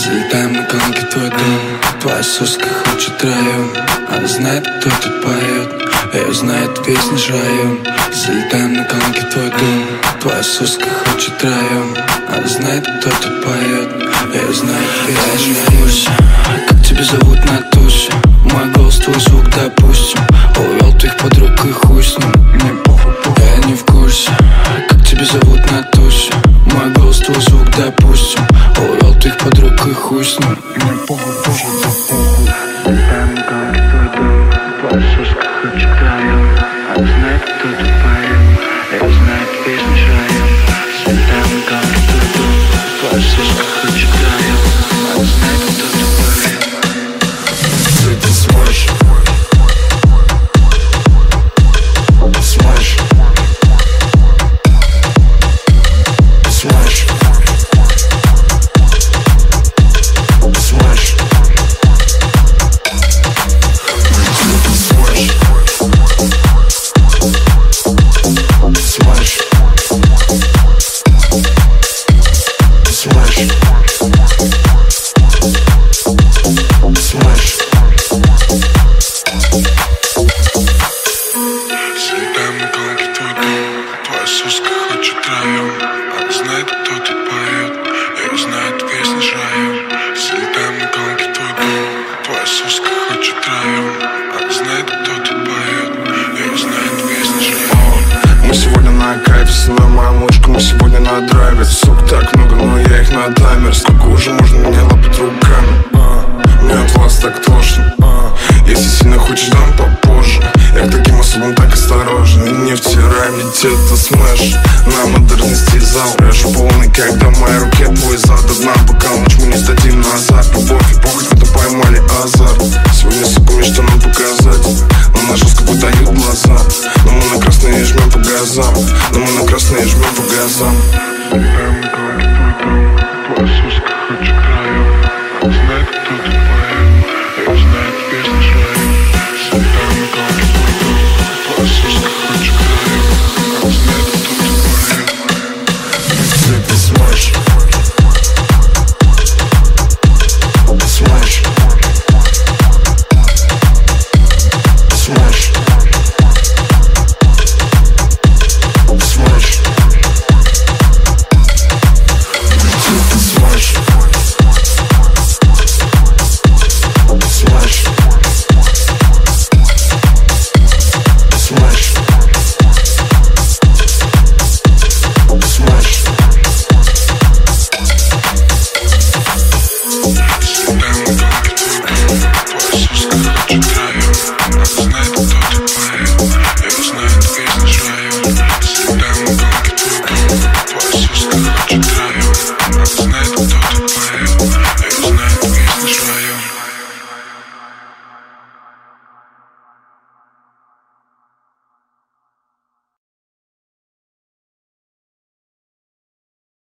Залетаем на колонки твой дом. Твоя соска хочет район. Она знает, кто тут поет. Ее знает весь наш район. Залетаем на колонки твой дом. Твоя соска хочет район. Она знает, кто тут поет. Ее знает весь наш район. Как тебя зовут на тусе? Мой голос, твой звук, допустим. Увел твоих подруг и хуй с ним. Мне похуй, я не в курсе. Как тебя зовут на тусе? Мой голос, твой звук, допустим. Увел твоих подруг и хуй с ним. Мне похуй, похуй, похуй. Залетаем на колонки твой дом. Твоя соска хочет район. Она знает, кто тут поет. Ее знает весь наш район. Залетаем на колонки твой дом. Твоя соска хочет район. Она знает, кто тут поет. Ты смажь. Смажь. Смажь. Смажь. Залетаем на колонки твой дом. Твоя соска хочет район. Она знает, кто тут поет. Ее знает весь наш район. Залетаем на колонки твой дом. Твоя соска хочет район. Она знает, кто тут поет. Ее знает весь наш район. Мы сегодня на кайфе, с мной моя мышка. Мы сегодня на драйве. Сук так много, но я их на таймер. Сколько уже можно меня лапать руками? Мне от вас так тошно. Если сильно хочешь, дам попозже. Я к таким особам так осторожен. И не втирай, ведь это смэш. На модерности зал рэш полный, когда в моей руке твой зад. Одна бокал, ночь мы не сдадим назад. Любовь и похоть, мы поймали азарт. Сегодня сука мечта нам показать. Но на жестко выдают глаза. Но мы на красные жмем по газам. Но мы на красные жмем по газам.